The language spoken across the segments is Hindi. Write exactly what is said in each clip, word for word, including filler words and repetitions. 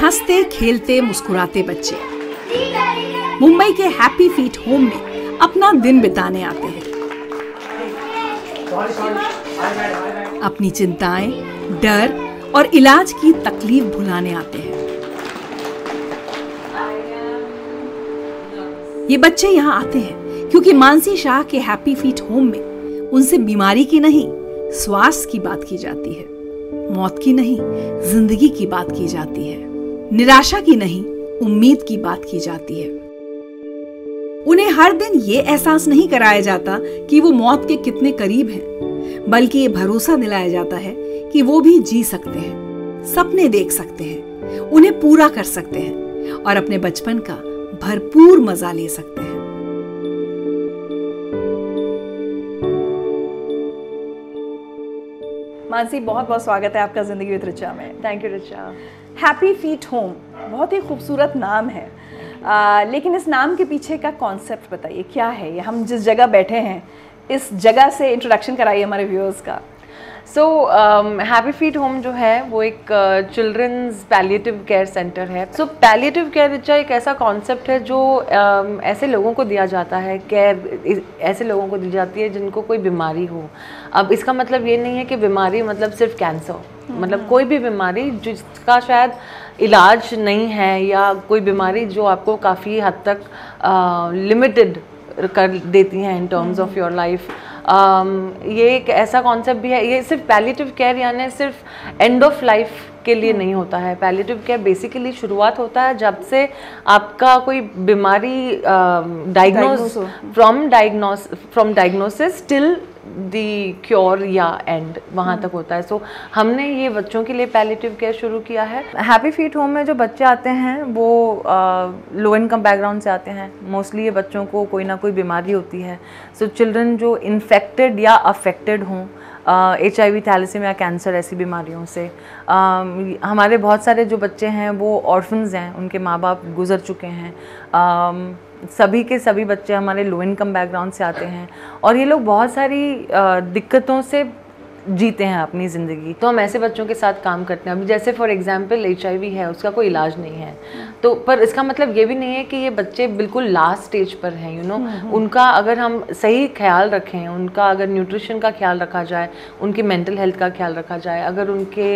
हंसते खेलते मुस्कुराते बच्चे मुंबई के हैप्पी फीट होम में अपना दिन बिताने आते हैं। अपनी चिंताएं, डर और इलाज की तकलीफ भुलाने आते हैं। ये बच्चे यहाँ आते हैं क्योंकि मानसी शाह के हैप्पी फीट होम में उनसे बीमारी की नहीं, स्वास्थ्य की बात की जाती है। मौत की नहीं, जिंदगी की बात की जाती है। निराशा की नहीं, उम्मीद की बात की जाती है। उन्हें हर दिन ये एहसास नहीं कराया जाता कि वो मौत के कितने करीब हैं, बल्कि ये भरोसा दिलाया जाता है कि वो भी जी सकते हैं, सपने देख सकते हैं, उन्हें पूरा कर सकते हैं और अपने बचपन का भरपूर मजा ले सकते हैं। मानसी, बहुत बहुत स्वागत है आपका जिंदगी विद रिचा में। Thank you Richa. Happy feet home बहुत ही खूबसूरत नाम है, आ, लेकिन इस नाम के पीछे का कॉन्सेप्ट बताइए, क्या है ये? हम जिस जगह बैठे हैं, इस जगह से इंट्रोडक्शन कराइए हमारे व्यूअर्स का। सो हैप्पी फीट होम जो है वो एक चिल्ड्रंस पैलिएटिव केयर सेंटर है। सो पैलिएटिव केयर रिचा एक ऐसा कॉन्सेप्ट है जो uh, ऐसे लोगों को दिया जाता है, केयर ऐसे लोगों को दी जाती है जिनको कोई बीमारी हो। अब इसका मतलब ये नहीं है कि बीमारी मतलब सिर्फ कैंसर, मतलब कोई भी बीमारी जिसका शायद इलाज नहीं है, या कोई बीमारी जो आपको काफ़ी हद तक लिमिटेड uh, कर देती हैं in terms of your life. Um, ये एक ऐसा कॉन्सेप्ट भी है। ये सिर्फ पैलिएटिव केयर यानी सिर्फ एंड ऑफ लाइफ के लिए नहीं होता है। पैलिएटिव केयर बेसिकली शुरुआत होता है जब से आपका कोई बीमारी diagnose from diagnose from diagnosis till the cure या एंड, वहाँ तक होता है। सो so, हमने ये बच्चों के लिए पैलिएटिव केयर शुरू किया है। हैप्पी फीट होम में जो बच्चे आते हैं वो लो इनकम बैकग्राउंड से आते हैं। मोस्टली ये बच्चों को कोई ना कोई बीमारी होती है। सो so, चिल्ड्रन जो इन्फेक्टेड या अफेक्टेड हों H I V, thalassemia, cancer ऐसी बीमारियों से। uh, हमारे बहुत सारे जो बच्चे हैं वो ऑर्फन्स हैं, उनके माँ बाप गुजर चुके हैं। uh, सभी के सभी बच्चे हमारे लो इनकम बैकग्राउंड से आते हैं और ये लोग बहुत सारी uh, दिक्कतों से जीते हैं अपनी ज़िंदगी। तो हम ऐसे बच्चों के साथ काम करते हैं। अभी जैसे for example H I V है, उसका कोई इलाज नहीं है, तो पर इसका मतलब ये भी नहीं है कि ये बच्चे बिल्कुल लास्ट स्टेज पर हैं। यू नो, उनका अगर हम सही ख्याल रखें, उनका अगर न्यूट्रिशन का ख्याल रखा जाए, उनकी मेंटल हेल्थ का ख्याल रखा जाए, अगर उनके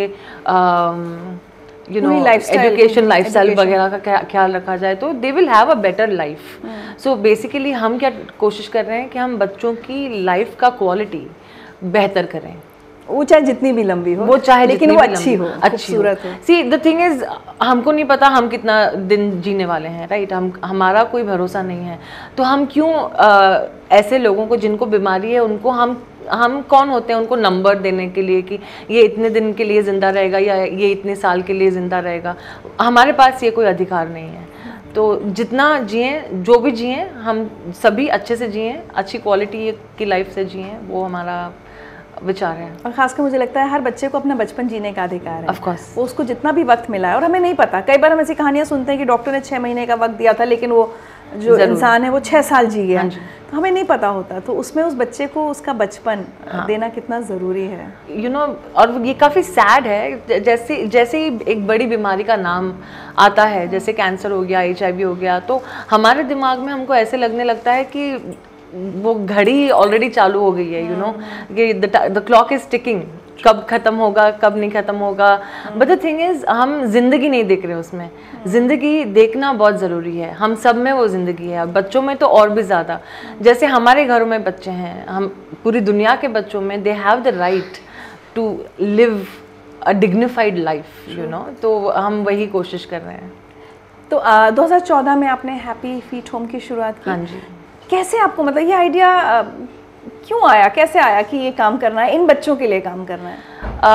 यू नो एजुकेशन लाइफस्टाइल वगैरह का ख्याल रखा जाए, तो they will have a better life. So basically हम क्या कोशिश कर रहे हैं कि हम बच्चों की लाइफ का क्वालिटी बेहतर करें, वो चाहे जितनी भी लंबी हो, वो चाहे लेकिन वो अच्छी हो, खूबसूरत हो। सी द थिंग इज, हमको नहीं पता हम कितना दिन जीने वाले हैं, राइट? हम हमारा कोई भरोसा नहीं है, तो हम क्यों आ, ऐसे लोगों को जिनको बीमारी है उनको हम हम कौन होते हैं उनको नंबर देने के लिए कि ये इतने दिन के लिए ज़िंदा रहेगा या ये इतने साल के लिए ज़िंदा रहेगा? हमारे पास ये कोई अधिकार नहीं है। तो जितना जिए, जो भी जिए, हम सभी अच्छे से जिए, अच्छी क्वालिटी की लाइफ से जिए, वो हमारा विचार है। और खासकर मुझे लगता है हर बच्चे को अपना बचपन जीने का अधिकार है। ऑफ कोर्स, वो उसको जितना भी वक्त मिला है, और हमें नहीं पता, कई बार हम ऐसी कहानियां सुनते हैं कि डॉक्टर ने छः महीने का वक्त दिया था लेकिन वो जो इंसान है वो छः साल जी गया। तो हमें नहीं पता होता, तो उसमें उस बच्चे को उसका बचपन हाँ। देना कितना ज़रूरी है। यू you नो know, और ये काफ़ी सैड है, जैसे जैसे ही एक बड़ी बीमारी का नाम आता है, जैसे कैंसर हो गया, एच आई वी हो गया, तो हमारे दिमाग में हमको ऐसे लगने लगता है कि वो घड़ी ऑलरेडी चालू हो गई है। यू नो, कि द क्लॉक इज टिकिंग, कब ख़त्म होगा, कब नहीं ख़त्म होगा। बट द थिंग इज़, हम ज़िंदगी नहीं देख रहे उसमें। ज़िंदगी देखना बहुत ज़रूरी है। हम सब में वो ज़िंदगी है, बच्चों में तो और भी ज़्यादा। जैसे हमारे घरों में बच्चे हैं, हम पूरी दुनिया के बच्चों में, they have the right to live a dignified life. You know, तो हम वही कोशिश कर रहे हैं। तो दो हज़ार चौदह में आपने हैप्पी फीट होम की शुरुआत की। हाँ जी। कैसे आपको मतलब ये आइडिया क्यों आया, कैसे आया कि ये काम करना है, इन बच्चों के लिए काम करना है?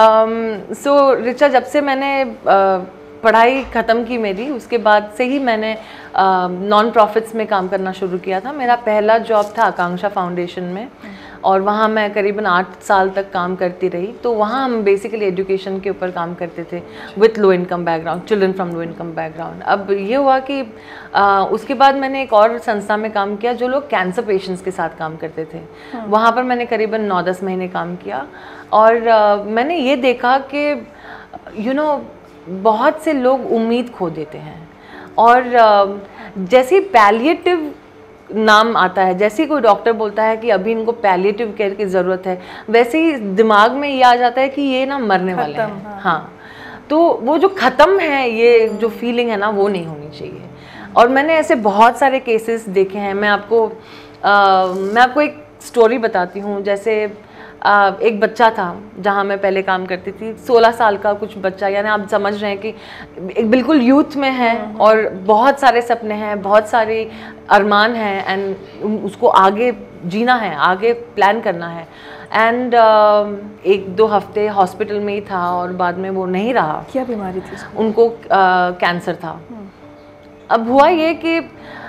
सो um, so, रिचा, जब से मैंने uh, पढ़ाई ख़त्म की मेरी, उसके बाद से ही मैंने नॉन uh, प्रॉफिट्स में काम करना शुरू किया था। मेरा पहला जॉब था आकांक्षा फाउंडेशन में, और वहाँ मैं करीबन आठ साल तक काम करती रही। तो वहाँ हम बेसिकली एजुकेशन के ऊपर काम करते थे with low income background, children from low income background. अब ये हुआ कि आ, उसके बाद मैंने एक और संस्था में काम किया जो लोग कैंसर पेशेंट्स के साथ काम करते थे। वहाँ पर मैंने करीबन नौ दस महीने काम किया, और आ, मैंने ये देखा कि यू नो बहुत से लोग उम्मीद खो देते हैं। और जैसे पैलिएटिव नाम आता है, जैसे कोई डॉक्टर बोलता है कि अभी इनको पैलिएटिव केयर की ज़रूरत है, वैसे ही दिमाग में ये आ जाता है कि ये ना मरने वाले हैं। हाँ।, हाँ, तो वो जो ख़त्म है, ये जो फीलिंग है ना, वो नहीं होनी चाहिए। और मैंने ऐसे बहुत सारे केसेस देखे हैं। मैं आपको आ, मैं आपको एक स्टोरी बताती हूँ। जैसे आ, एक बच्चा था जहाँ मैं पहले काम करती थी, सोलह साल का कुछ बच्चा, यानी आप समझ रहे हैं कि एक बिल्कुल यूथ में है और बहुत सारे सपने हैं, बहुत सारे अरमान हैं, एंड उसको आगे जीना है, आगे प्लान करना है। एंड uh, एक दो हफ्ते हॉस्पिटल में ही था और बाद में वो नहीं रहा। क्या बीमारी थी उसको? उनको कैंसर uh, था। अब हुआ ये कि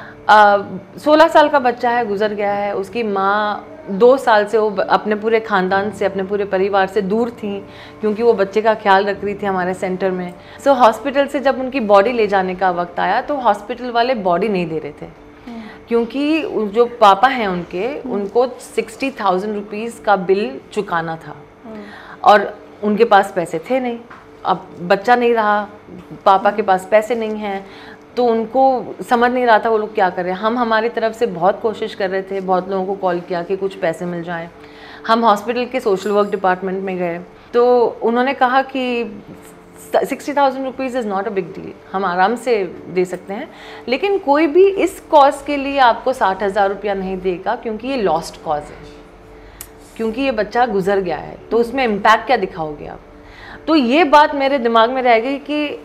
सोलह uh, साल का बच्चा है, गुजर गया है। उसकी माँ दो साल से वो अपने पूरे ख़ानदान से, अपने पूरे परिवार से दूर थी, क्योंकि वो बच्चे का ख्याल रख रही थी हमारे सेंटर में। सो so, हॉस्पिटल से जब उनकी बॉडी ले जाने का वक्त आया तो हॉस्पिटल वाले बॉडी नहीं दे रहे थे, क्योंकि जो पापा हैं उनके, उनको सिक्सटी थाउजेंड रुपीज़ का बिल चुकाना था और उनके पास पैसे थे नहीं। अब बच्चा नहीं रहा, पापा के पास पैसे नहीं हैं, तो उनको समझ नहीं रहा था वो लोग क्या कर रहे हैं। हम हमारी तरफ से बहुत कोशिश कर रहे थे, बहुत लोगों को कॉल किया कि कुछ पैसे मिल जाएं। हम हॉस्पिटल के सोशल वर्क डिपार्टमेंट में गए तो उन्होंने कहा कि sixty thousand rupees is not a big deal, हम आराम से दे सकते हैं, लेकिन कोई भी इस कॉज के लिए आपको साठ हज़ार रुपया नहीं देगा, क्योंकि ये लॉस्ट कॉज है, क्योंकि ये बच्चा गुजर गया है, तो उसमें इम्पैक्ट क्या दिखाओगे आप। तो ये बात मेरे दिमाग में रह गई कि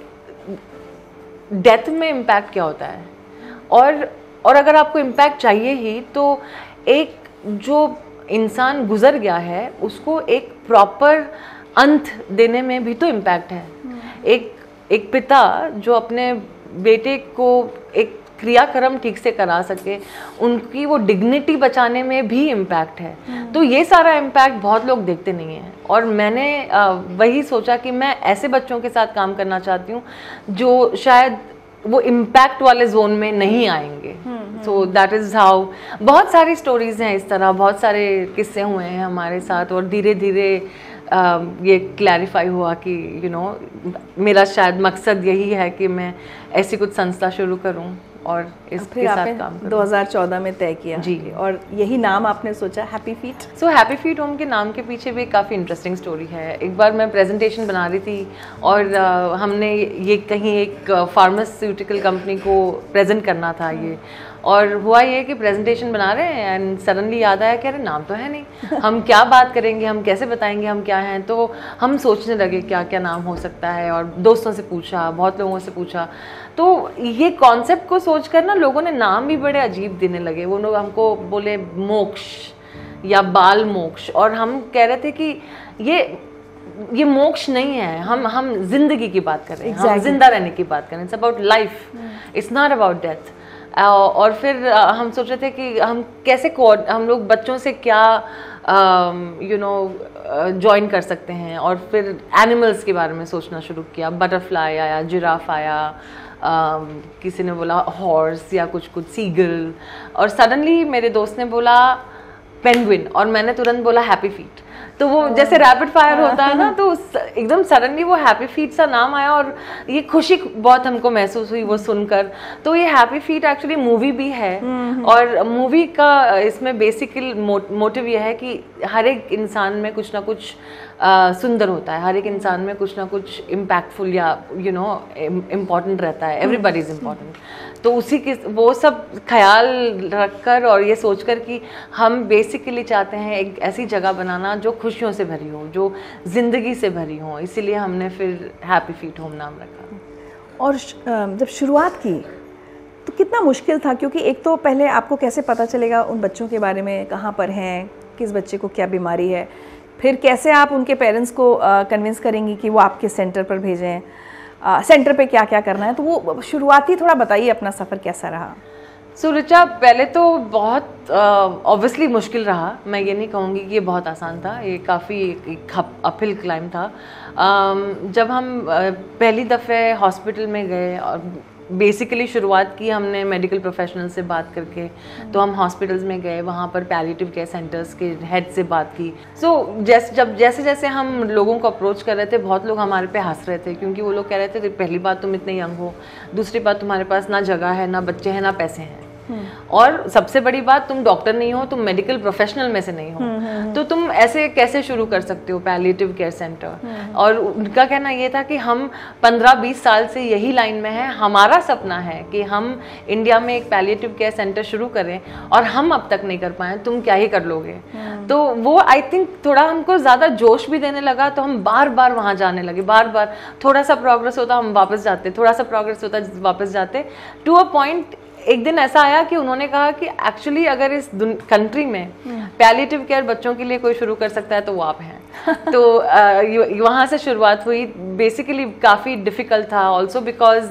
डेथ में इम्पैक्ट क्या होता है, और और अगर आपको इम्पैक्ट चाहिए ही तो एक जो इंसान गुजर गया है उसको एक प्रॉपर अंत देने में भी तो इम्पैक्ट है। एक एक पिता जो अपने बेटे को एक क्रियाक्रम ठीक से करा सके, उनकी वो डिग्निटी बचाने में भी इम्पैक्ट है। तो ये सारा इम्पैक्ट बहुत लोग देखते नहीं हैं, और मैंने आ, वही सोचा कि मैं ऐसे बच्चों के साथ काम करना चाहती हूँ जो शायद वो इम्पैक्ट वाले जोन में नहीं आएंगे। सो दैट इज़ हाउ, बहुत सारी स्टोरीज हैं इस तरह, बहुत सारे किस्से हुए हैं हमारे साथ, और धीरे धीरे Uh, ये क्लैरिफाई हुआ कि यू you नो know, मेरा शायद मकसद यही है कि मैं ऐसी कुछ संस्था शुरू करूं और इसके साथ काम करूं। दो हज़ार चौदह में तय किया जी, और यही नाम आपने सोचा Happy Feet. So Happy feet Home के नाम के पीछे भी काफ़ी इंटरेस्टिंग स्टोरी है। एक बार मैं प्रेजेंटेशन बना रही थी और uh, हमने ये कहीं एक फार्मास्यूटिकल कंपनी को प्रेजेंट करना था ये, और हुआ ये कि प्रेजेंटेशन बना रहे हैं एंड सडनली याद आया कि अरे नाम तो है नहीं, हम क्या बात करेंगे, हम कैसे बताएंगे हम क्या हैं। तो हम सोचने लगे क्या क्या नाम हो सकता है, और दोस्तों से पूछा, बहुत लोगों से पूछा, तो ये कॉन्सेप्ट को सोचकर ना लोगों ने नाम भी बड़े अजीब देने लगे। वो लोग हमको बोले मोक्ष या बाल मोक्ष, और हम कह रहे थे कि ये ये मोक्ष नहीं है, हम हम जिंदगी की बात कर रहे हैं, exactly. हम जिंदा रहने की बात कर रहे हैं, it's about life, it's not about death. और फिर हम सोच रहे थे कि हम कैसे हम लोग बच्चों से क्या यू नो ज्वाइन कर सकते हैं, और फिर एनिमल्स के बारे में सोचना शुरू किया। बटरफ्लाई आया, जिराफ आया, uh, किसी ने बोला हॉर्स या कुछ कुछ सीगल, और सडनली मेरे दोस्त ने बोला पेंगुइन, और मैंने तुरंत बोला हैप्पी फीट। तो वो जैसे रैपिड फायर होता है ना, तो एकदम सडनली वो हैप्पी फीट सा नाम आया, और ये खुशी बहुत हमको महसूस हुई वो सुनकर। तो ये हैप्पी फीट एक्चुअली मूवी भी है, और मूवी का इसमें बेसिकल मोटिव ये है कि हर एक इंसान में कुछ ना कुछ आ, सुंदर होता है, हर एक इंसान में कुछ ना कुछ इम्पैक्टफुल या यू नो इम्पॉर्टेंट रहता है, एवरीबॉडी इज इम्पॉर्टेंट। तो उसी की वो सब ख्याल रखकर और ये सोचकर कि हम बेसिकली चाहते हैं एक ऐसी जगह बनाना जो खुशियों से भरी हो, जो ज़िंदगी से भरी हो, इसीलिए हमने फिर हैप्पी फीट होम नाम रखा। और जब शुरुआत की तो कितना मुश्किल था, क्योंकि एक तो पहले आपको कैसे पता चलेगा उन बच्चों के बारे में, कहाँ पर हैं, किस बच्चे को क्या बीमारी है, फिर कैसे आप उनके पेरेंट्स को कन्विंस करेंगी कि वो आपके सेंटर पर भेजें, आ, सेंटर पे क्या क्या करना है। तो वो शुरुआती थोड़ा बताइए अपना सफ़र कैसा रहा। सो so, रिचा, पहले तो बहुत ऑब्वियसली uh, मुश्किल रहा, मैं ये नहीं कहूँगी कि ये बहुत आसान था, ये काफ़ी अपहिल क्लाइंब था। um, जब हम uh, पहली दफ़े हॉस्पिटल में गए और बेसिकली शुरुआत की हमने मेडिकल प्रोफेशनल से बात करके, तो हम हॉस्पिटल्स में गए, वहाँ पर पैलिएटिव केयर सेंटर्स के हेड से बात की। सो so, जैसे जब जैसे जैसे हम लोगों को अप्रोच कर रहे थे, बहुत लोग हमारे पे हंस रहे थे, क्योंकि वो लोग कह रहे थे पहली बात तुम इतने यंग हो, दूसरी बात तुम्हारे पास ना जगह है, ना बच्चे हैं, ना पैसे हैं, और सबसे बड़ी बात तुम डॉक्टर नहीं हो, तुम मेडिकल प्रोफेशनल में से नहीं हो, तो तुम ऐसे कैसे शुरू कर सकते हो पैलिएटिव केयर सेंटर। और उनका कहना ये था कि हम पंद्रह बीस साल से यही लाइन में हैं, हमारा सपना है कि हम इंडिया में एक पैलिएटिव केयर सेंटर शुरू करें, और हम अब तक नहीं कर पाए, तुम क्या ही कर लोगे। तो वो आई थिंक थोड़ा हमको ज़्यादा जोश भी देने लगा, तो हम बार बार वहाँ जाने लगे, बार बार थोड़ा सा प्रोग्रेस होता हम वापस जाते, थोड़ा सा प्रोग्रेस होता वापस जाते, टू अ पॉइंट एक दिन ऐसा आया कि उन्होंने कहा कि एक्चुअली अगर इस कंट्री में पैलिएटिव केयर बच्चों के लिए कोई शुरू कर सकता है तो वो आप हैं। तो वहाँ से शुरुआत हुई। बेसिकली काफ़ी डिफ़िकल्ट था also, because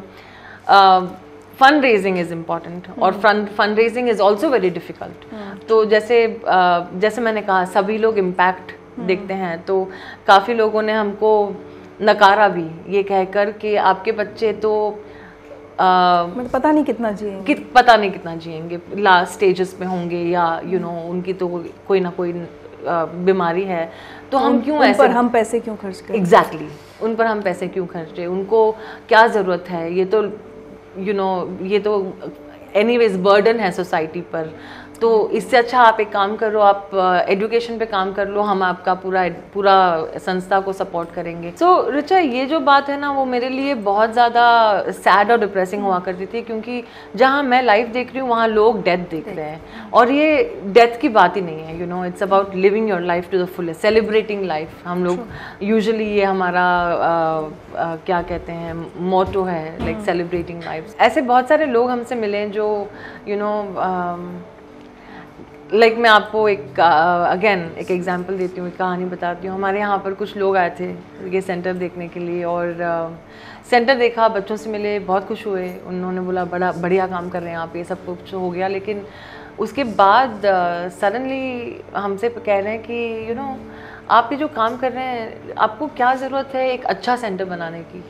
fund raising is important, और fund raising is also very difficult. तो जैसे uh, जैसे मैंने कहा, सभी लोग इम्पैक्ट देखते हैं, तो काफ़ी लोगों ने हमको नकारा भी, ये कहकर कि आपके बच्चे तो Uh, मतलब पता नहीं कितना जिएंगे, कि, पता नहीं कितना जिएंगे, लास्ट स्टेजेस में होंगे, या यू you नो know, उनकी तो कोई ना कोई बीमारी है, तो हम क्यों ऐसे, पर हम पैसे क्यों खर्च करें। एग्जैक्टली exactly, उन पर हम पैसे क्यों खर्च रहे, उनको क्या ज़रूरत है, ये तो यू you नो know, ये तो एनीवेज बर्डन है सोसाइटी पर। तो इससे अच्छा आप एक काम करो, आप एजुकेशन uh, पे काम कर लो, हम आपका पूरा पूरा संस्था को सपोर्ट करेंगे। सो so, रिचा, ये जो बात है ना, वो मेरे लिए बहुत ज़्यादा सैड और डिप्रेसिंग हुआ करती थी, क्योंकि जहाँ मैं लाइफ देख रही हूँ वहाँ लोग डेथ देख रहे हैं, और ये डेथ की बात ही नहीं है, you know, it's about living your life to the fullest, celebrating life. हम लोग यूजुअली ये हमारा uh, uh, क्या कहते हैं, मोटो है, लाइक सेलिब्रेटिंग लाइफ। ऐसे बहुत सारे लोग हमसे मिले जो यू नो लाइक like, मैं आपको एक अगेन uh, एक एग्जांपल देती हूँ, एक कहानी बताती हूँ। हमारे यहाँ पर कुछ लोग आए थे ये सेंटर देखने के लिए, और uh, सेंटर देखा, बच्चों से मिले, बहुत खुश हुए, उन्होंने बोला बड़ा बढ़िया काम कर रहे हैं आप, ये सब कुछ हो गया। लेकिन उसके बाद सडनली uh, हमसे कह रहे हैं कि यू नो आप ये जो काम कर रहे हैं, आपको क्या ज़रूरत है एक अच्छा सेंटर बनाने की।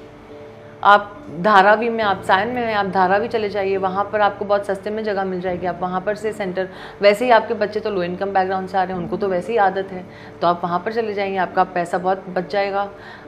आप धारावी में, आप सायन में हैं, आप धारावी चले जाइए, वहाँ पर आपको बहुत सस्ते में जगह मिल जाएगी, आप वहाँ पर से सेंटर, वैसे ही आपके बच्चे तो लो इनकम बैकग्राउंड से आ रहे हैं, उनको तो वैसे ही आदत है, तो आप वहाँ पर चले जाएंगे, आपका पैसा बहुत बच जाएगा।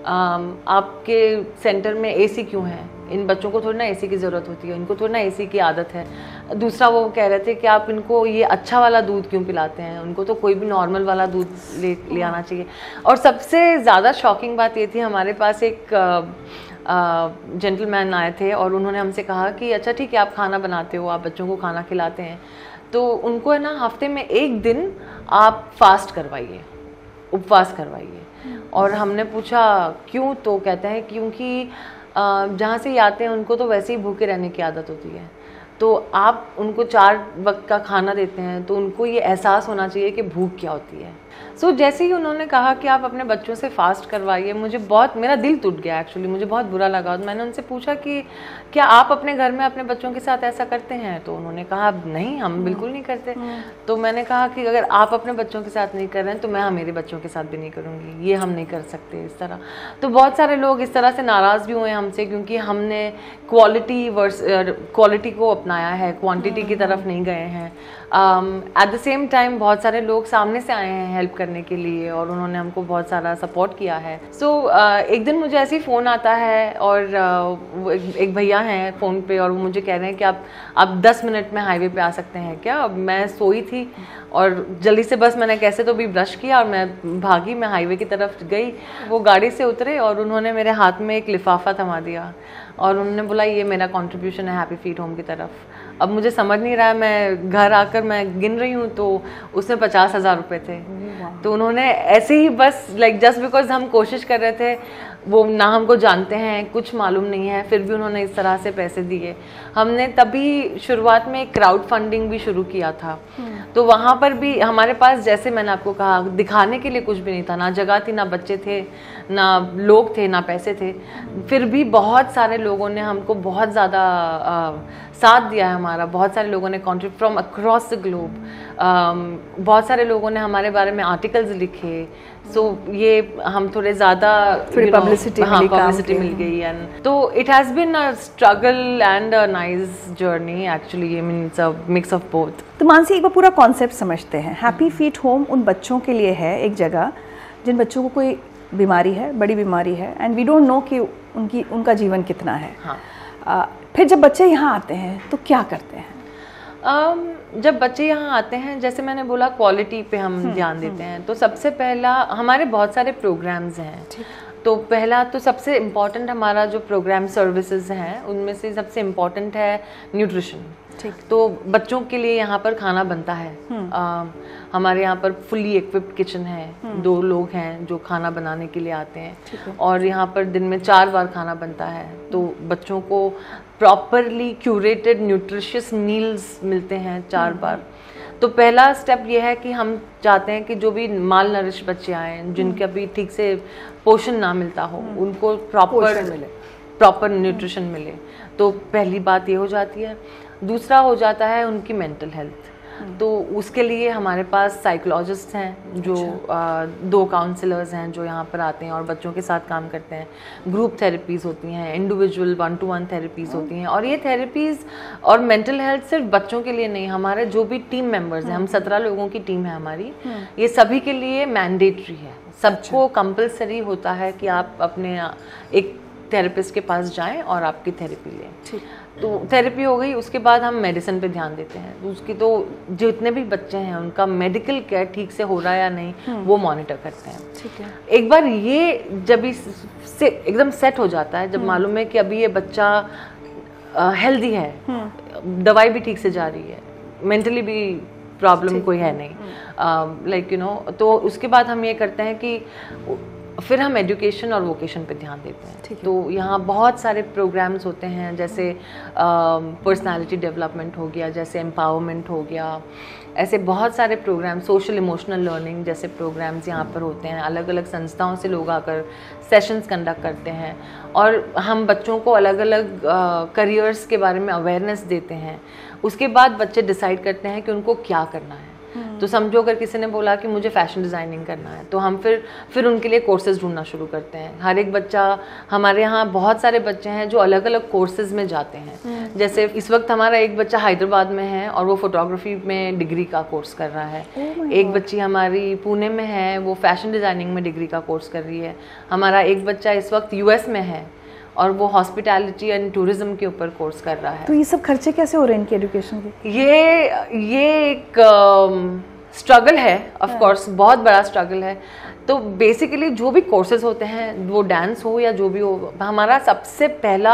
आपके सेंटर में एसी क्यों है, इन बच्चों को थोड़ी ना एसी की ज़रूरत होती है, इनको थोड़ी ना एसी की आदत है। दूसरा वो कह रहे थे कि आप इनको ये अच्छा वाला दूध क्यों पिलाते हैं, उनको तो कोई भी नॉर्मल वाला दूध ले ले आना चाहिए। और सबसे ज़्यादा शॉकिंग बात ये थी, हमारे पास एक जेंटलमैन uh, आए थे, और उन्होंने हमसे कहा कि अच्छा ठीक है, आप खाना बनाते हो, आप बच्चों को खाना खिलाते हैं, तो उनको है ना हफ्ते में एक दिन आप फास्ट करवाइए, उपवास करवाइए। और हमने पूछा क्यों, तो कहते हैं क्योंकि uh, जहाँ से ये आते हैं उनको तो वैसे ही भूखे रहने की आदत होती है, तो आप उनको चार वक्त का खाना देते हैं, तो उनको ये एहसास होना चाहिए कि भूख क्या होती है। सो so, जैसे ही उन्होंने कहा कि आप अपने बच्चों से फास्ट करवाइए, मुझे बहुत, मेरा दिल टूट गया एक्चुअली, मुझे बहुत बुरा लगा। और मैंने उनसे पूछा कि क्या आप अपने घर में अपने बच्चों के साथ ऐसा करते हैं, तो उन्होंने कहा नहीं, हम बिल्कुल नहीं करते। तो मैंने कहा कि अगर आप अपने बच्चों के साथ नहीं कर रहे हैं तो मैं मेरे बच्चों के साथ भी नहीं करूँगी, ये हम नहीं कर सकते इस तरह। तो बहुत सारे लोग इस तरह से नाराज़ भी हुए हमसे, क्योंकि हमने क्वालिटी वर्स क्वालिटी को अपनाया है, क्वांटिटी की तरफ नहीं गए हैं। एट द सेम टाइम बहुत सारे लोग सामने से आए हैं हेल्प करने के लिए, और उन्होंने हमको बहुत सारा सपोर्ट किया है। सो so, uh, एक दिन मुझे ऐसे ही फ़ोन आता है, और uh, एक, एक भैया हैं फ़ोन पे, और वो मुझे कह रहे हैं कि आप आप दस मिनट में हाईवे पे आ सकते हैं क्या। अब मैं सोई थी, और जल्दी से बस मैंने कैसे तो भी ब्रश किया, और मैं भागी, मैं हाईवे की तरफ गई। वो गाड़ी से उतरे, और उन्होंने मेरे हाथ में एक लिफाफा थमा दिया, और उन्होंने बोला ये मेरा कंट्रीब्यूशन है हैप्पी फीट होम की तरफ। अब मुझे समझ नहीं रहा है, मैं घर आकर मैं गिन रही हूँ, तो उसमें पचास हज़ार रुपये थे। तो उन्होंने ऐसे ही बस लाइक जस्ट बिकॉज हम कोशिश कर रहे थे, वो ना हमको जानते हैं, कुछ मालूम नहीं है, फिर भी उन्होंने इस तरह से पैसे दिए। हमने तभी शुरुआत में एक क्राउड फंडिंग भी शुरू किया था, तो वहाँ पर भी हमारे पास, जैसे मैंने आपको कहा, दिखाने के लिए कुछ भी नहीं था, ना जगह थी, ना बच्चे थे, ना लोग थे, ना पैसे थे। फिर भी बहुत सारे लोगों ने हमको बहुत ज़्यादा साथ दिया है हमारा, बहुत सारे लोगों ने contribute from across the globe, बहुत सारे लोगों ने हमारे बारे में आर्टिकल्स लिखे। सो so, ये हम थोड़े ज़्यादा थोड़ी पब्लिसिटी हाँ पब्लिसिटी मिल गई एंड तो it has been a struggle and a nice journey actually. I mean it's a mix of both. तो मानसी एक बार पूरा कॉन्सेप्ट समझते हैं। हैप्पी फीट होम उन बच्चों के लिए है एक जगह जिन बच्चों को कोई बीमारी है, बड़ी बीमारी है, एंड वी डोंट नो कि उनकी उनका जीवन कितना है। हाँ। आ, फिर जब बच्चे यहाँ आते हैं तो क्या करते हैं? um, जब बच्चे यहाँ आते हैं, जैसे मैंने बोला क्वालिटी पे हम ध्यान देते हैं, तो सबसे पहला हमारे बहुत सारे प्रोग्राम्स हैं। तो पहला तो सबसे इम्पॉर्टेंट हमारा जो प्रोग्राम सर्विसेज हैं उनमें से सबसे इम्पॉर्टेंट है न्यूट्रिशन। ठीक। तो बच्चों के लिए यहाँ पर खाना बनता है। आ, हमारे यहाँ पर फुली इक्विप्ड किचन है, दो लोग हैं जो खाना बनाने के लिए आते हैं और यहाँ पर दिन में चार बार खाना बनता है। तो बच्चों को प्रॉपरली क्यूरेटेड न्यूट्रिशियस मील्स मिलते हैं चार बार। तो पहला स्टेप ये है कि हम चाहते हैं कि जो भी माल नरिश बच्चे आए जिनके अभी ठीक से पोषण ना मिलता हो उनको प्रॉपर मिले, प्रॉपर न्यूट्रिशन मिले। तो पहली बात ये हो जाती है। दूसरा हो जाता है उनकी मेंटल हेल्थ। तो उसके लिए हमारे पास साइकोलॉजिस्ट हैं जो आ, दो काउंसलर्स हैं जो यहाँ पर आते हैं और बच्चों के साथ काम करते हैं। ग्रुप थेरेपीज़ होती हैं, individual one to one therapies होती हैं। और ये थेरेपीज़ और मेंटल हेल्थ सिर्फ बच्चों के लिए नहीं, हमारे जो भी टीम मेंबर्स हैं, हम सत्रह लोगों की टीम है हमारी, ये सभी के लिए मैंडेटरी है। सबको कंपलसरी होता है कि आप अपने एक थेरेपिस्ट के पास जाएं और आपकी थेरेपी लें। तो थेरेपी हो गई, उसके बाद हम मेडिसिन पे ध्यान देते हैं। तो उसकी तो जितने भी बच्चे हैं उनका मेडिकल केयर ठीक से हो रहा है या नहीं वो मॉनिटर करते हैं। ठीक है। एक बार ये जब से एकदम सेट हो जाता है, जब मालूम है कि अभी ये बच्चा हेल्दी है, दवाई भी ठीक से जा रही है, मेंटली भी प्रॉब्लम कोई है नहीं, लाइक यू नो, तो उसके बाद हम ये करते हैं कि फिर हम एजुकेशन और वोकेशन पे ध्यान देते हैं। तो यहाँ बहुत सारे प्रोग्राम्स होते हैं, जैसे पर्सनालिटी डेवलपमेंट हो गया, जैसे एम्पावरमेंट हो गया, ऐसे बहुत सारे प्रोग्राम, सोशल इमोशनल लर्निंग जैसे प्रोग्राम्स यहाँ पर होते हैं। अलग अलग संस्थाओं से लोग आकर सेशंस कंडक्ट करते हैं और हम बच्चों को अलग अलग करियर्स के बारे में अवेयरनेस देते हैं। उसके बाद बच्चे डिसाइड करते हैं कि उनको क्या करना है। तो समझो अगर किसी ने बोला कि मुझे फैशन डिज़ाइनिंग करना है, तो हम फिर फिर उनके लिए कोर्सेज ढूंढना शुरू करते हैं। हर एक बच्चा, हमारे यहाँ बहुत सारे बच्चे हैं जो अलग अलग कोर्सेज में जाते हैं। जैसे इस वक्त हमारा एक बच्चा हैदराबाद में है और वो फोटोग्राफी में डिग्री का कोर्स कर रहा है। oh एक बच्ची हमारी पुणे में है, वो फैशन डिज़ाइनिंग में डिग्री का कोर्स कर रही है। हमारा एक बच्चा इस वक्त यूएस में है और वो हॉस्पिटैलिटी एंड टूरिज्म के ऊपर कोर्स कर रहा है। तो ये सब खर्चे कैसे हो रहे हैं इनके एजुकेशन के? ये ये एक स्ट्रगल uh, है, ऑफ कोर्स बहुत बड़ा स्ट्रगल है। तो बेसिकली जो भी कोर्सेज होते हैं, वो डांस हो या जो भी हो, हमारा सबसे पहला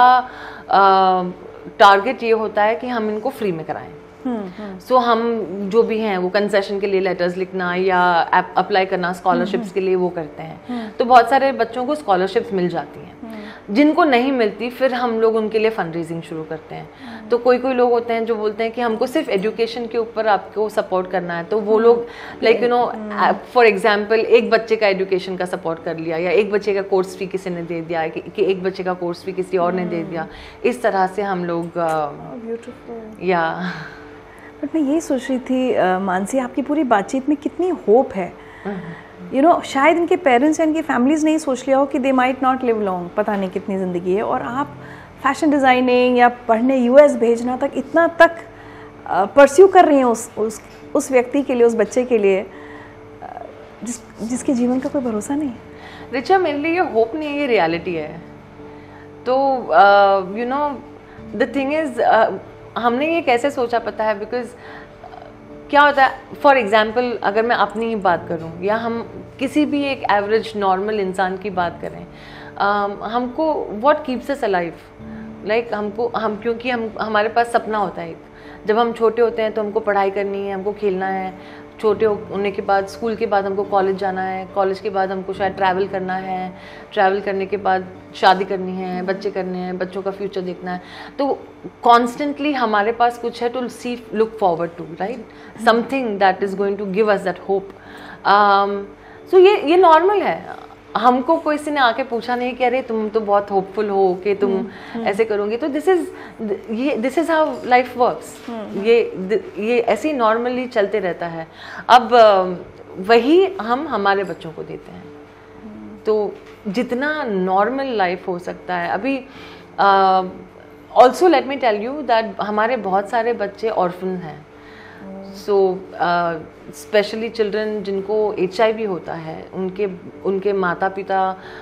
टारगेट uh, ये होता है कि हम इनको फ्री में कराएं। सो so, हम जो भी हैं वो कंसेशन के लिए लेटर्स लिखना या अप्लाई करना स्कॉलरशिप्स के लिए वो करते हैं। तो बहुत सारे बच्चों को स्कॉलरशिप्स मिल जाती हैं। जिनको नहीं मिलती फिर हम लोग उनके लिए फंड रेजिंग शुरू करते हैं। तो कोई कोई लोग होते हैं जो बोलते हैं कि हमको सिर्फ एजुकेशन के ऊपर आपको सपोर्ट करना है, तो वो लोग like you know for example एक बच्चे का एजुकेशन का सपोर्ट कर लिया, या एक बच्चे का कोर्स फी किसी ने दे दिया, कि, कि एक बच्चे का कोर्स फी किसी और ने दे दिया। इस तरह से हम लोग या बट मैं यही सोच रही थी uh, मानसी, आपकी पूरी बातचीत में कितनी होप है। यू नो, शायद इनके पेरेंट्स या इनकी फैमिलीज नहीं सोच लिया हो कि they might not live long, पता नहीं कितनी ज़िंदगी है, और आप फैशन डिज़ाइनिंग या पढ़ने यूएस भेजना तक, इतना तक परस्यू uh, कर रही हैं उस उस उस व्यक्ति के लिए, उस बच्चे के लिए uh, जिस जिसके जीवन का कोई भरोसा नहीं है। रिचा, मेरे लिए ये होप नहीं है, ये रियलिटी है। तो you know the thing is, हमने ये कैसे सोचा पता है, बिकॉज क्या होता है, फॉर एग्जाम्पल अगर मैं अपनी ही बात करूं या हम किसी भी एक एवरेज नॉर्मल इंसान की बात करें, um, हमको what keeps us alive, like हमको हम क्योंकि हम हमारे पास सपना होता है एक, जब हम छोटे होते हैं तो हमको पढ़ाई करनी है, हमको खेलना है, छोटे होने के बाद स्कूल के बाद हमको कॉलेज जाना है, कॉलेज के बाद हमको शायद ट्रैवल करना है, ट्रैवल करने के बाद शादी करनी है, बच्चे करने हैं, बच्चों का फ्यूचर देखना है। तो कॉन्स्टेंटली हमारे पास कुछ है to see look forward to, right, something that is going to give us that hope. So ये ये नॉर्मल है। हमको कोई से ने आके पूछा नहीं कि अरे तुम तो बहुत होपफुल हो कि तुम ऐसे करोगे, तो दिस इज ये this is how life works. ये ये ऐसे ही नॉर्मली चलते रहता है। अब वही हम हमारे बच्चों को देते हैं। तो जितना नॉर्मल लाइफ हो सकता है अभी। Also let me tell you that हमारे बहुत सारे बच्चे ऑर्फन हैं, सो स्पेशली चिल्ड्रन जिनको एच आई वी होता है, उनके उनके माता पिता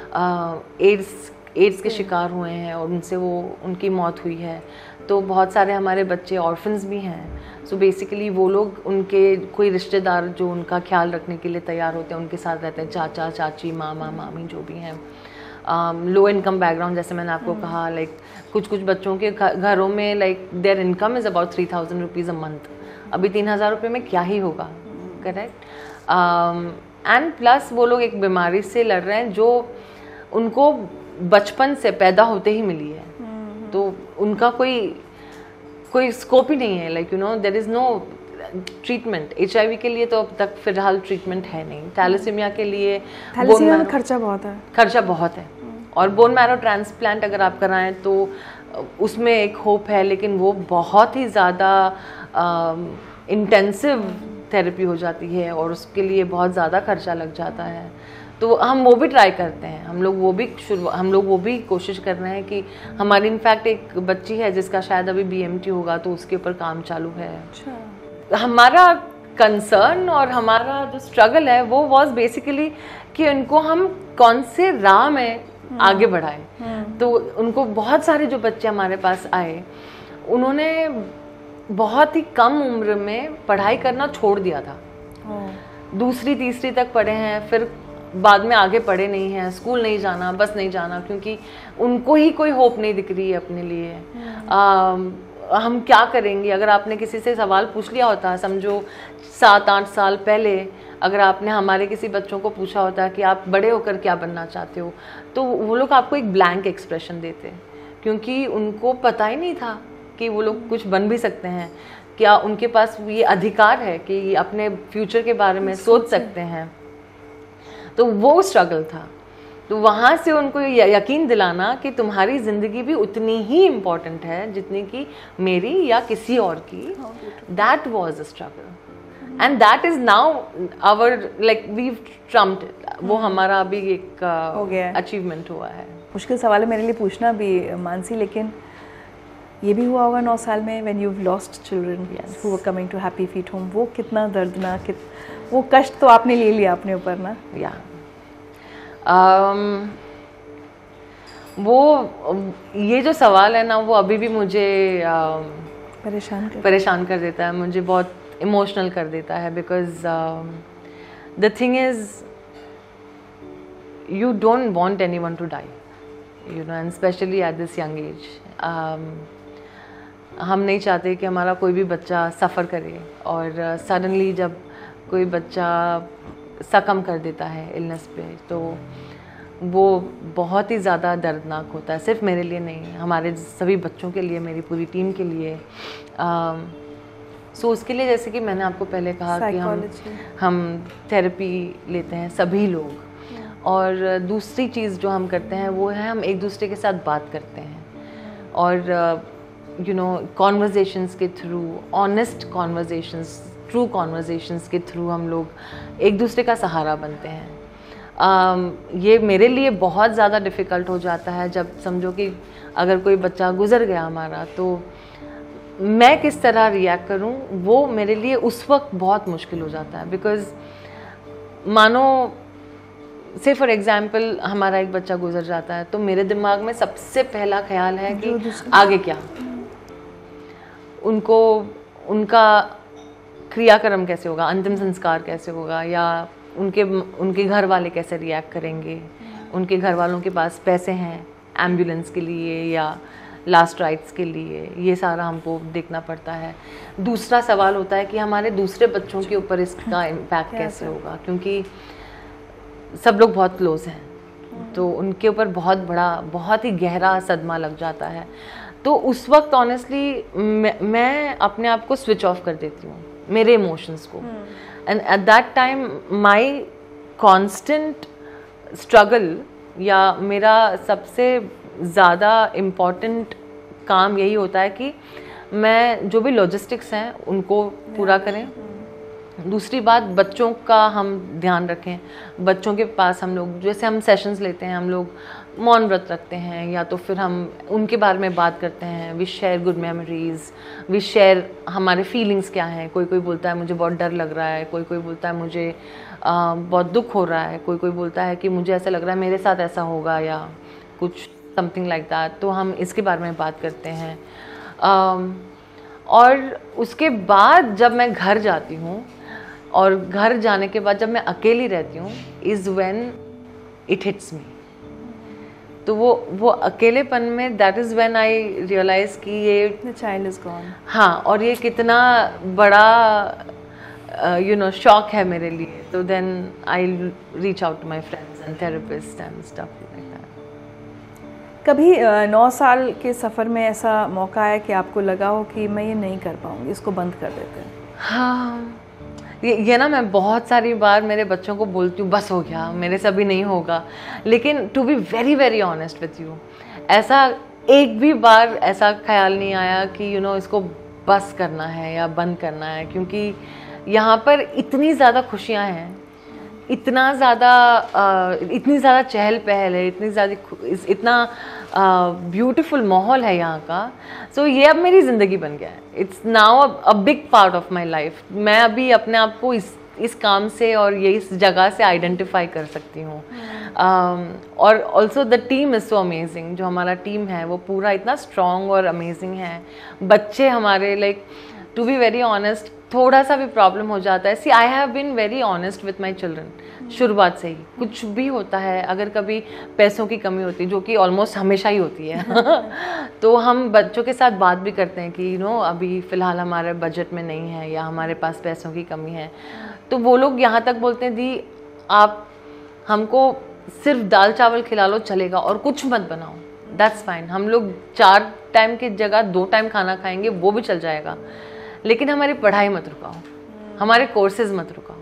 एड्स एड्स के शिकार हुए हैं और उनसे वो उनकी मौत हुई है। तो बहुत सारे हमारे बच्चे ऑर्फन्स भी हैं। सो so बेसिकली वो लोग, उनके कोई रिश्तेदार जो उनका ख्याल रखने के लिए तैयार होते हैं, उनके साथ रहते हैं, चाचा चाची मामा मामी जो भी हैं। लो इनकम बैकग्राउंड, जैसे मैंने आपको कहा, लाइक कुछ कुछ बच्चों के घरों में like their income is about three thousand rupees a month. अभी तीन हज़ार रुपये में क्या ही होगा, करेक्ट। एंड प्लस वो लोग एक बीमारी से लड़ रहे हैं जो उनको बचपन से पैदा होते ही मिली है, तो उनका कोई कोई स्कोप ही नहीं है, like you know there is no treatment. H I V के लिए तो अब तक फिलहाल ट्रीटमेंट है नहीं। थैलेसीमिया के लिए थैलेसीमिया में खर्चा बहुत है, खर्चा बहुत है। और बोन मैरो ट्रांसप्लांट अगर आप कराएं तो उसमें एक होप है, लेकिन वो बहुत ही ज़्यादा इंटेंसिव थेरेपी हो जाती है और उसके लिए बहुत ज़्यादा खर्चा लग जाता है। तो हम वो भी ट्राई करते हैं, हम लोग वो भी शुरू हम लोग वो भी कोशिश कर रहे हैं कि हमारी इनफैक्ट एक बच्ची है जिसका शायद अभी बी एम टी होगा, तो उसके ऊपर काम चालू है। अच्छा। हमारा कंसर्न और हमारा जो स्ट्रगल है वो वाज बेसिकली कि उनको हम कौन से राह में आगे बढ़ाएं। तो उनको बहुत सारे जो बच्चे हमारे पास आए, उन्होंने बहुत ही कम उम्र में पढ़ाई करना छोड़ दिया था। दूसरी तीसरी तक पढ़े हैं, फिर बाद में आगे पढ़े नहीं हैं, स्कूल नहीं जाना, बस नहीं जाना, क्योंकि उनको ही कोई होप नहीं दिख रही है अपने लिए। आ, हम क्या करेंगे? अगर आपने किसी से सवाल पूछ लिया होता, समझो सात आठ साल पहले अगर आपने हमारे किसी बच्चों को पूछा होता कि आप बड़े होकर क्या बनना चाहते हो, तो वो लोग आपको एक ब्लैंक एक्सप्रेशन देते, क्योंकि उनको पता ही नहीं था कि वो लोग कुछ बन भी सकते हैं। क्या उनके पास ये अधिकार है कि अपने फ्यूचर के बारे में सोच सकते हैं? तो वो स्ट्रगल था। तो वहाँ से उनको यकीन दिलाना कि तुम्हारी ज़िंदगी भी उतनी ही इम्पॉर्टेंट है जितनी कि मेरी या किसी और की, that was a struggle and that is now our like we trumped. वो हमारा अभी एक अचीवमेंट हुआ है। मुश्किल सवाल है मेरे लिए पूछना भी मानसी, लेकिन ये भी हुआ होगा नौ साल में when you have lost children who were coming to Happy feet Home. वो कितना दर्दनाक, कित, वो कष्ट तो आपने ले लिया अपने ऊपर ना। या um, वो ये जो सवाल है ना, वो अभी भी मुझे uh, परेशान कर परेशान कर देता है, मुझे बहुत इमोशनल कर देता है। Because the thing is you don't want anyone to die, you know, and specially at this young age. हम नहीं चाहते कि हमारा कोई भी बच्चा सफ़र करे, और सडनली uh, जब कोई बच्चा सकम कर देता है इलनेस पे, तो वो बहुत ही ज़्यादा दर्दनाक होता है। सिर्फ मेरे लिए नहीं, हमारे सभी बच्चों के लिए, मेरी पूरी टीम के लिए। सो so, उसके लिए जैसे कि मैंने आपको पहले कहा कि हम हम थेरेपी लेते हैं सभी लोग, और दूसरी चीज़ जो हम करते हैं वो है हम एक दूसरे के साथ बात करते हैं, और यू नो कॉन्वर्जेशंस के through, honest conversations, true conversations के थ्रू हम लोग एक दूसरे का सहारा बनते हैं। um, ये मेरे लिए बहुत ज़्यादा डिफ़िकल्ट हो जाता है जब समझो कि अगर कोई बच्चा गुज़र गया हमारा, तो मैं किस तरह रिएक्ट करूं, वो मेरे लिए उस वक्त बहुत मुश्किल हो जाता है। बिकॉज़ मानो से फॉर एग्ज़ाम्पल हमारा एक बच्चा गुज़र जाता है, तो मेरे दिमाग में सबसे पहला ख्याल है कि आगे क्या, उनको उनका क्रियाक्रम कैसे होगा, अंतिम संस्कार कैसे होगा, या उनके उनके घर वाले कैसे रिएक्ट करेंगे, उनके घर वालों के पास पैसे हैं एम्बुलेंस के लिए या लास्ट राइट्स के लिए, ये सारा हमको देखना पड़ता है। दूसरा सवाल होता है कि हमारे दूसरे बच्चों के ऊपर इसका इम्पैक्ट कैसे होगा, क्योंकि सब लोग बहुत क्लोज हैं, तो उनके ऊपर बहुत बड़ा, बहुत ही गहरा सदमा लग जाता है। तो उस वक्त ऑनेस्टली मैं, मैं अपने आप को स्विच ऑफ कर देती हूँ, मेरे इमोशंस को, and at that time my constant struggle, या मेरा सबसे ज़्यादा इम्पॉर्टेंट काम यही होता है कि मैं जो भी लॉजिस्टिक्स हैं उनको पूरा करें, दूसरी बात, बच्चों का हम ध्यान रखें। बच्चों के पास हम लोग, जैसे हम सेशंस लेते हैं, हम लोग मौन व्रत रखते हैं या तो फिर हम उनके बारे में बात करते हैं। We share good memories, we share हमारे फीलिंग्स क्या हैं। कोई कोई बोलता है मुझे बहुत डर लग रहा है, कोई कोई बोलता है मुझे आ, बहुत दुख हो रहा है, कोई कोई बोलता है कि मुझे ऐसा लग रहा है मेरे साथ ऐसा होगा या कुछ समथिंग लाइक दैट। तो हम इसके बारे में बात करते हैं। आ, और उसके बाद जब मैं घर जाती हूँ और घर जाने के बाद जब मैं अकेली रहती हूँ, is when it hits me. तो वो वो अकेलेपन में, that is when I realise कि ये द चाइल्ड इज गॉन। हाँ, और ये कितना बड़ा यू नो शॉक है मेरे लिए। तो then I reach out to my friends and therapist and stuff like that. कभी uh, नौ साल के सफ़र में ऐसा मौका आया कि आपको लगा हो कि मैं ये नहीं कर पाऊँगी, इसको बंद कर देते हैं? हाँ, ये ये ना मैं बहुत सारी बार मेरे बच्चों को बोलती हूँ बस हो गया, मेरे से अभी नहीं होगा। लेकिन to be very very honest with you, ऐसा एक भी बार ऐसा ख्याल नहीं आया कि यू नो इसको बस करना है या बंद करना है, क्योंकि यहाँ पर इतनी ज़्यादा खुशियाँ हैं, इतना ज़्यादा इतनी ज़्यादा चहल पहल है, इतनी ज़्यादा इतना ब्यूटीफुल माहौल है यहाँ का। सो so, ये अब मेरी ज़िंदगी बन गया है। It's now a big part of my life. मैं अभी अपने आप को इस इस काम से और ये इस जगह से आइडेंटिफाई कर सकती हूँ। um, और also the team is so amazing. जो हमारा टीम है वो पूरा इतना स्ट्रॉन्ग और अमेजिंग है। बच्चे हमारे, like to be very honest, थोड़ा सा भी प्रॉब्लम हो जाता है। See I have been very honest with my children शुरुआत से ही। कुछ भी होता है, अगर कभी पैसों की कमी होती है, जो कि ऑलमोस्ट हमेशा ही होती है तो हम बच्चों के साथ बात भी करते हैं कि यू नो अभी फ़िलहाल हमारे बजट में नहीं है या हमारे पास पैसों की कमी है। तो वो लोग यहाँ तक बोलते हैं दी आप हमको सिर्फ दाल चावल खिला लो चलेगा और कुछ मत बनाओ, दैट्स फाइन। हम लोग चार टाइम की जगह दो टाइम खाना खाएंगे, वो भी चल जाएगा, लेकिन हमारी पढ़ाई मत रुकाओ, हमारे कोर्सेज मत रुकाओ।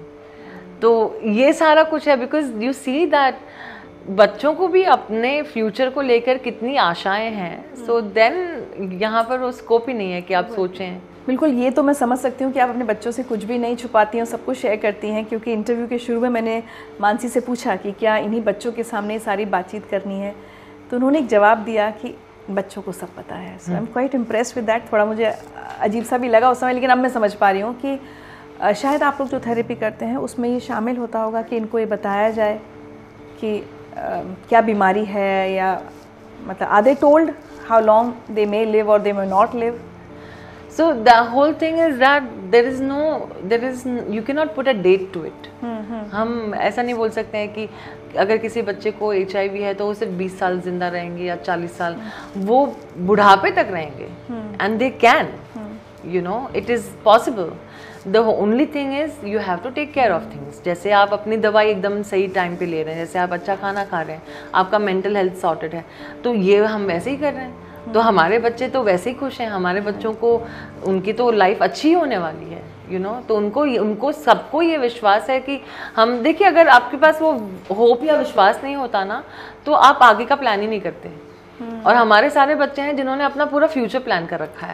तो ये सारा कुछ है, बिकॉज यू सी दैट बच्चों को भी अपने फ्यूचर को लेकर कितनी आशाएं हैं। सो देन यहाँ पर वो स्कोप ही नहीं है कि आप सोचें। बिल्कुल, ये तो मैं समझ सकती हूँ कि आप अपने बच्चों से कुछ भी नहीं छुपाती हैं, सब कुछ शेयर करती हैं। क्योंकि इंटरव्यू के शुरू में मैंने मानसी से पूछा कि क्या इन्हीं बच्चों के सामने सारी बातचीत करनी है, तो उन्होंने एक जवाब दिया कि बच्चों को सब पता है। So I am quite impressed with that. थोड़ा मुझे अजीब सा भी लगा उस समय, लेकिन अब मैं समझ पा रही हूँ कि शायद आप लोग जो थेरेपी करते हैं उसमें ये शामिल होता होगा कि इनको ये बताया जाए कि uh, क्या बीमारी है, या मतलब are they told how long they may live और they may not live? So the whole thing is that there is no, there is, you cannot put a date to it. हम ऐसा नहीं बोल सकते हैं कि अगर किसी बच्चे को एच आई वी है तो वो सिर्फ बीस साल जिंदा रहेंगे या चालीस साल, वो बुढ़ापे तक रहेंगे। And they can, you know, it is possible. The only thing is you have to take care of things. जैसे आप अपनी दवाई एकदम सही टाइम पे ले रहे हैं, जैसे आप अच्छा खाना खा रहे हैं, आपका मेंटल हेल्थ सॉर्टेड है, तो ये हम वैसे ही कर रहे हैं। तो हमारे बच्चे तो वैसे ही खुश हैं। हमारे बच्चों को, उनकी तो लाइफ अच्छी होने वाली है, यू you नो know? तो उनको उनको सबको ये विश्वास है कि हम, देखिए अगर आपके पास वो होप या विश्वास नहीं होता ना, तो आप आगे का प्लान ही नहीं करते। और हमारे सारे बच्चे हैं जिन्होंने अपना पूरा फ्यूचर प्लान कर रखा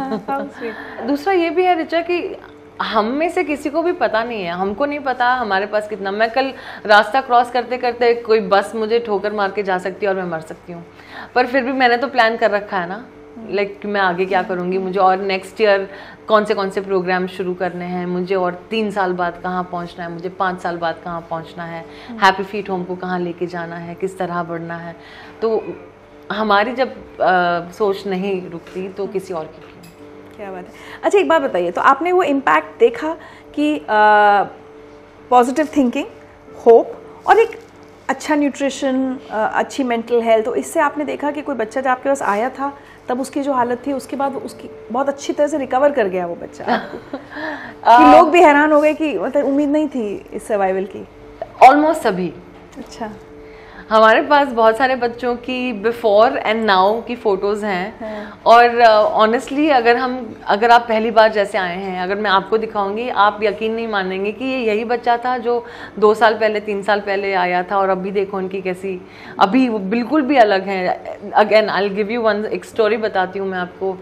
है। दूसरा ये भी है रिचा कि हम में से किसी को भी पता नहीं है, हमको नहीं पता हमारे पास कितना। मैं कल रास्ता क्रॉस करते करते कोई बस मुझे ठोकर मार के जा सकती है और मैं मर सकती हूँ, पर फिर भी मैंने तो प्लान कर रखा है ना, लाइक like, मैं आगे क्या करूँगी, मुझे और नेक्स्ट ईयर कौन से कौन से प्रोग्राम शुरू करने हैं, मुझे और तीन साल बाद कहाँ पहुँचना है, मुझे पाँच साल बाद कहाँ पहुँचना है, हैप्पी फीट होम को कहाँ लेके जाना है, किस तरह बढ़ना है। तो हमारी जब आ, सोच नहीं रुकती तो किसी और की। क्या बात है। अच्छा, एक बात बताइए, तो आपने वो इम्पैक्ट देखा कि पॉजिटिव थिंकिंग, होप और एक अच्छा न्यूट्रिशन, अच्छी मेंटल हेल्थ, तो इससे आपने देखा कि कोई बच्चा जब आपके पास आया था तब उसकी जो हालत थी, उसके बाद उसकी बहुत अच्छी तरह से रिकवर कर गया वो बच्चा कि लोग भी हैरान हो गए कि मतलब उम्मीद नहीं थी इस सर्वाइवल की? ऑलमोस्ट सभी। अच्छा, हमारे पास बहुत सारे बच्चों की बिफोर एंड नाउ की फ़ोटोज़ हैं। हाँ। और ऑनेस्टली uh, अगर हम अगर आप पहली बार जैसे आए हैं, अगर मैं आपको दिखाऊंगी, आप यकीन नहीं मानेंगे कि ये यही बच्चा था जो दो साल पहले तीन साल पहले आया था, और अभी देखो उनकी कैसी, अभी वो बिल्कुल भी अलग हैं। Again I will give you one एक स्टोरी बताती हूँ मैं आपको।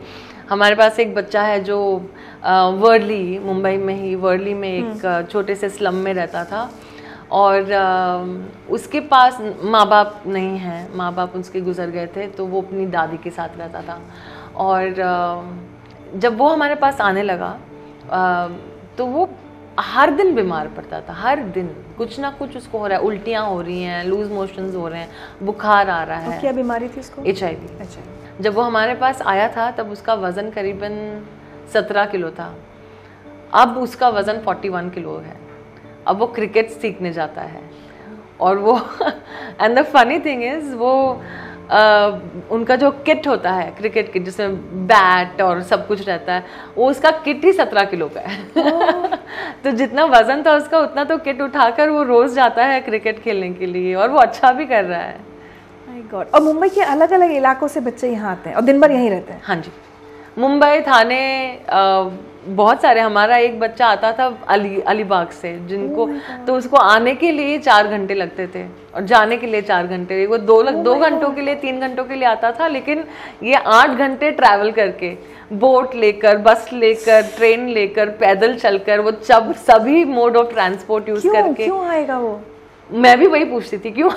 हमारे पास एक बच्चा है जो वर्ली, मुंबई में ही वर्ली में एक छोटे से स्लम में रहता था और uh, उसके पास माँ बाप नहीं हैं, माँ बाप उसके गुजर गए थे, तो वो अपनी दादी के साथ रहता था। और uh, जब वो हमारे पास आने लगा uh, तो वो हर दिन बीमार पड़ता था, हर दिन कुछ ना कुछ उसको हो रहा है, उल्टियाँ हो रही हैं, लूज मोशंस हो रहे हैं, बुखार आ रहा है। तो क्या बीमारी थी उसको? H I V. अच्छा। जब वो हमारे पास आया था तब उसका वज़न करीबन सत्रह किलो था, अब उसका वज़न इकतालीस किलो है। अब वो क्रिकेट सीखने जाता है और वो and the funny thing is वो Uh, उनका जो किट होता है क्रिकेट किट जिसमें बैट और सब कुछ रहता है, वो उसका किट ही सत्रह किलो का है। तो जितना वजन था उसका उतना तो किट उठाकर वो रोज जाता है क्रिकेट खेलने के लिए और वो अच्छा भी कर रहा है। My god. और मुंबई के अलग अलग इलाकों से बच्चे यहाँ आते हैं और दिन भर यहीं रहते हैं? हाँ जी, मुंबई, थाने, आ, बहुत सारे। हमारा एक बच्चा आता था अली अलीबाग से, जिनको oh तो उसको आने के लिए चार घंटे लगते थे और जाने के लिए चार घंटे। वो दो oh दो घंटों के लिए, तीन घंटों के लिए आता था, लेकिन ये आठ घंटे ट्रैवल करके, बोट लेकर, बस लेकर, ट्रेन लेकर, पैदल चलकर, वो सब सभी मोड ऑफ ट्रांसपोर्ट यूज करके। क्यों आएगा वो? मैं भी वही पूछती थी क्यों।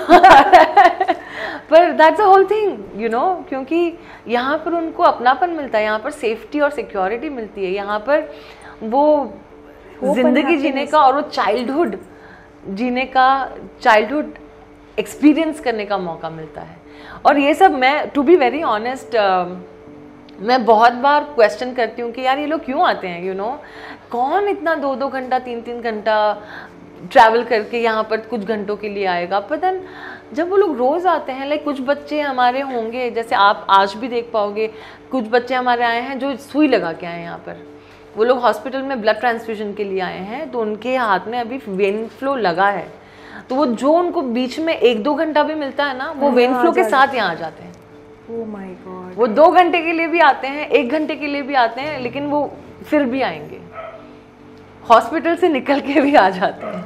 पर that's a whole thing, you know, क्योंकि यहाँ पर उनको अपनापन मिलता है, यहाँ पर सेफ्टी और सिक्योरिटी मिलती है, यहाँ पर वो जिंदगी जीने का और वो चाइल्डहुड जीने का, चाइल्डहुड एक्सपीरियंस करने का मौका मिलता है। और ये सब मैं, टू बी वेरी ऑनेस्ट, मैं बहुत बार क्वेश्चन करती हूँ कि यार ये लोग क्यों आते हैं, यू नो, कौन इतना दो दो घंटा तीन तीन घंटा ट्रैवल करके यहाँ पर कुछ घंटों के लिए आएगा। पता नहीं जब वो लोग रोज़ आते हैं, लाइक कुछ बच्चे हमारे होंगे, जैसे आप आज भी देख पाओगे, कुछ बच्चे हमारे आए हैं जो सुई लगा के आए हैं यहाँ पर। वो लोग हॉस्पिटल में ब्लड ट्रांसफ्यूजन के लिए आए हैं, तो उनके हाथ में अभी वेन फ्लो लगा है, तो वो जो उनको बीच में एक दो घंटा भी मिलता है ना, वो वेन फ्लो के साथ यहाँ आ जाते हैं। Oh my God. वो दो घंटे के लिए भी आते हैं, एक घंटे के लिए भी आते हैं, लेकिन वो फिर भी आएंगे, हॉस्पिटल से निकल के भी आ जाते हैं।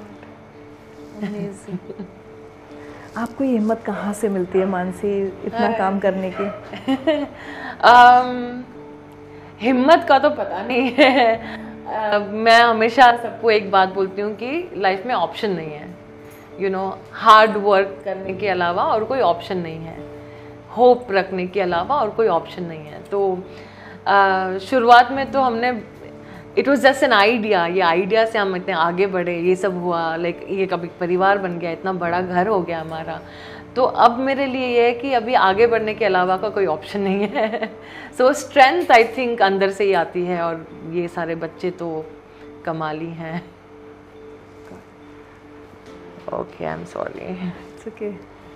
आपको ये हिम्मत कहाँ से मिलती है मानसी, इतना काम करने की? um, हिम्मत का तो पता नहीं है। uh, मैं हमेशा सबको एक बात बोलती हूँ कि लाइफ में ऑप्शन नहीं है, यू नो, हार्ड वर्क करने के अलावा और कोई ऑप्शन नहीं है, होप रखने के अलावा और कोई ऑप्शन नहीं है। तो uh, शुरुआत में तो हमने, it was just an idea, ये आइडिया से हम इतने आगे बढ़े, ये सब हुआ, लाइक like, ये कभी परिवार बन गया, इतना बड़ा घर हो गया हमारा। तो अब मेरे लिए ये है कि अभी आगे बढ़ने के अलावा का कोई ऑप्शन नहीं है। सो स्ट्रेंथ आई थिंक अंदर से ही आती है, और ये सारे बच्चे तो कमाली हैं। Okay, I am sorry. It's okay.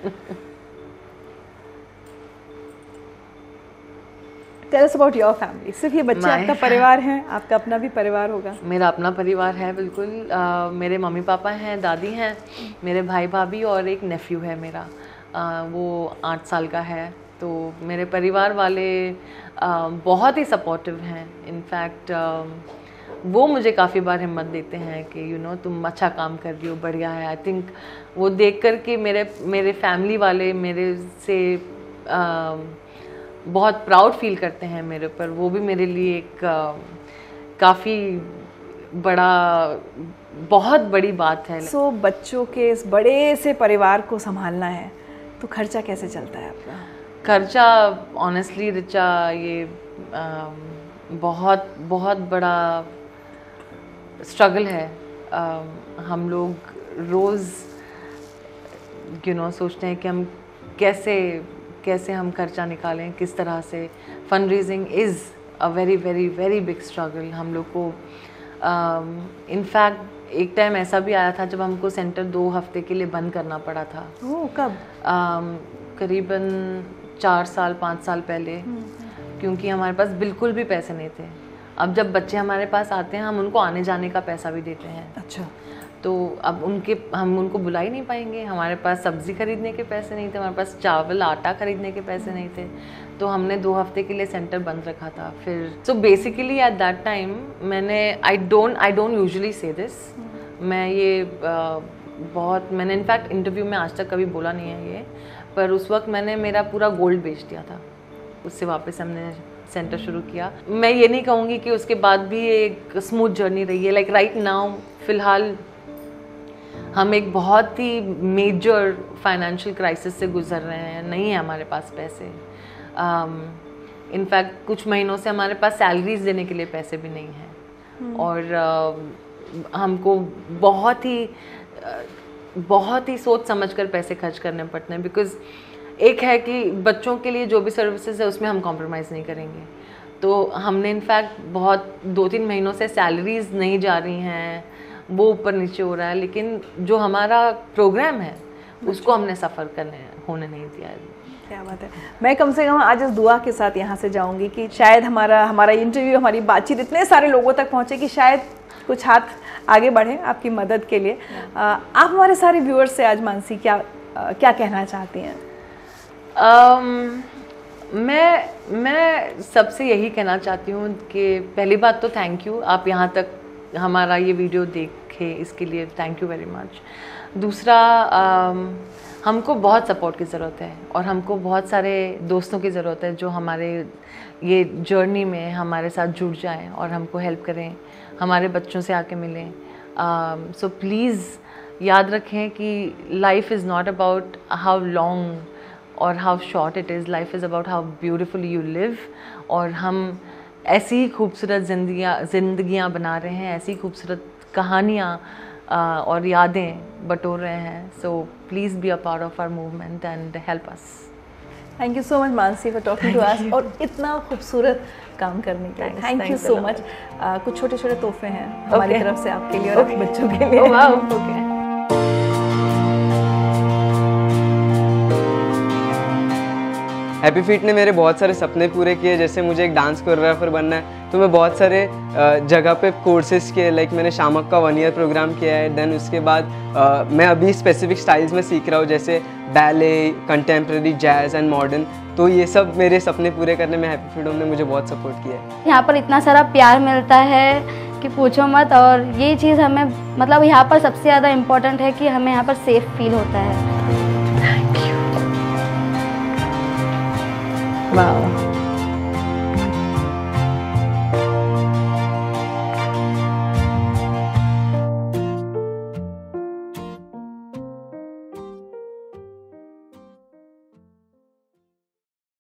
Tell us about your family. सिर्फ ये बच्चे आपका परिवार हैं, आपका अपना भी परिवार होगा? मेरा अपना परिवार है बिल्कुल। uh, मेरे मम्मी पापा हैं, दादी हैं, मेरे भाई भाभी और एक नेफ्यू है मेरा, uh, वो आठ साल का है। तो मेरे परिवार वाले uh, बहुत ही सपोर्टिव हैं। इनफैक्ट uh, वो मुझे काफ़ी बार हिम्मत देते हैं कि यू you नो know, तुम अच्छा काम कर रही हो, बढ़िया है। आई थिंक वो देख कर के मेरे मेरे फैमिली वाले मेरे से uh, बहुत प्राउड फील करते हैं मेरे ऊपर। वो भी मेरे लिए एक काफ़ी बड़ा, बहुत बड़ी बात है। सो so, बच्चों के इस बड़े से परिवार को संभालना है, तो खर्चा कैसे चलता है आपका? खर्चा ऑनेस्टली रिचा, ये आ, बहुत बहुत बड़ा स्ट्रगल है। आ, हम लोग रोज़ यू नो सोचते हैं कि हम कैसे कैसे हम खर्चा निकालें, किस तरह से। Fund raising is a very very very big struggle हम लोग को। इनफैक्ट एक टाइम ऐसा भी आया था जब हमको सेंटर दो हफ्ते के लिए बंद करना पड़ा था। ओह, कब? um, करीबन चार साल पाँच साल पहले, क्योंकि हमारे पास बिल्कुल भी पैसे नहीं थे। अब जब बच्चे हमारे पास आते हैं, हम उनको आने जाने का पैसा भी देते हैं। अच्छा। तो अब उनके हम उनको बुला ही नहीं पाएंगे। हमारे पास सब्ज़ी खरीदने के पैसे नहीं थे, हमारे पास चावल आटा खरीदने के पैसे नहीं थे। तो हमने दो हफ्ते के लिए सेंटर बंद रखा था। फिर so basically at that time मैंने, I don't I don't usually say this, मैं ये uh, बहुत, मैंने इनफैक्ट इंटरव्यू में आज तक कभी बोला नहीं है ये, पर उस वक्त मैंने मेरा पूरा गोल्ड बेच दिया था। उससे वापस हमने सेंटर शुरू किया। मैं ये नहीं कहूँगी कि उसके बाद भी एक स्मूथ जर्नी रही है। लाइक राइट नाउ फ़िलहाल हम एक बहुत ही मेजर फाइनेंशियल क्राइसिस से गुजर रहे हैं। नहीं है हमारे पास पैसे, इनफैक्ट um, कुछ महीनों से हमारे पास सैलरीज देने के लिए पैसे भी नहीं हैं। hmm. और uh, हमको बहुत ही uh, बहुत ही सोच समझ कर पैसे खर्च करने पड़ते हैं। बिकॉज एक है कि बच्चों के लिए जो भी सर्विसेज है उसमें हम कॉम्प्रोमाइज़ नहीं करेंगे। तो हमने इनफैक्ट बहुत दो तीन महीनों से सैलरीज नहीं जा रही हैं, वो ऊपर नीचे हो रहा है, लेकिन जो हमारा प्रोग्राम है उसको हमने सफ़र करने होने नहीं दिया है। क्या बात है। मैं कम से कम आज इस दुआ के साथ यहाँ से जाऊँगी कि शायद हमारा हमारा इंटरव्यू, हमारी बातचीत इतने सारे लोगों तक पहुँचे कि शायद कुछ हाथ आगे बढ़े आपकी मदद के लिए। आ, आप हमारे सारे व्यूअर्स से आज मानसी क्या आ, क्या कहना चाहती हैं? um, मैं मैं सबसे यही कहना चाहती हूँ कि पहली बात तो थैंक यू, आप यहाँ तक हमारा ये वीडियो देखे इसके लिए थैंक यू वेरी मच। दूसरा, um, हमको बहुत सपोर्ट की ज़रूरत है और हमको बहुत सारे दोस्तों की ज़रूरत है जो हमारे ये जर्नी में हमारे साथ जुड़ जाएं और हमको हेल्प करें, हमारे बच्चों से आके मिलें। सो प्लीज़ याद रखें कि life is not about how long और how short it is, life is about how beautifully you live. और हम ऐसी ही खूबसूरत जिंदगियाँ जिंदगियाँ बना रहे हैं, ऐसी खूबसूरत कहानियाँ और यादें बटोर रहे हैं। So please be a part of our movement and help us. Thank you so much Mansi for talking to us और इतना खूबसूरत काम करने के लिए। Thank you so much. कुछ छोटे छोटे तोहफे हैं हमारी okay. तरफ से आपके लिए और okay. आपके बच्चों के लिए। oh, wow. okay. Happy Feet ने मेरे बहुत सारे सपने पूरे किए। जैसे मुझे एक डांस कोरियोग्राफर बनना है, तो मैं बहुत सारे जगह पे कोर्सेज किए। लाइक मैंने शामक का वन ईयर प्रोग्राम किया है। देन उसके बाद आ, मैं अभी स्पेसिफिक स्टाइल्स में सीख रहा हूँ, जैसे ballet, contemporary, jazz and modern. तो ये सब मेरे सपने पूरे करने में हैप्पी फीट होम ने मुझे बहुत सपोर्ट किया है। यहाँ पर इतना सारा प्यार मिलता है कि पूछो मत। और ये चीज़ हमें मतलब यहाँ पर सबसे ज़्यादा इम्पोर्टेंट है कि हमें यहाँ पर सेफ फील होता है। Wow.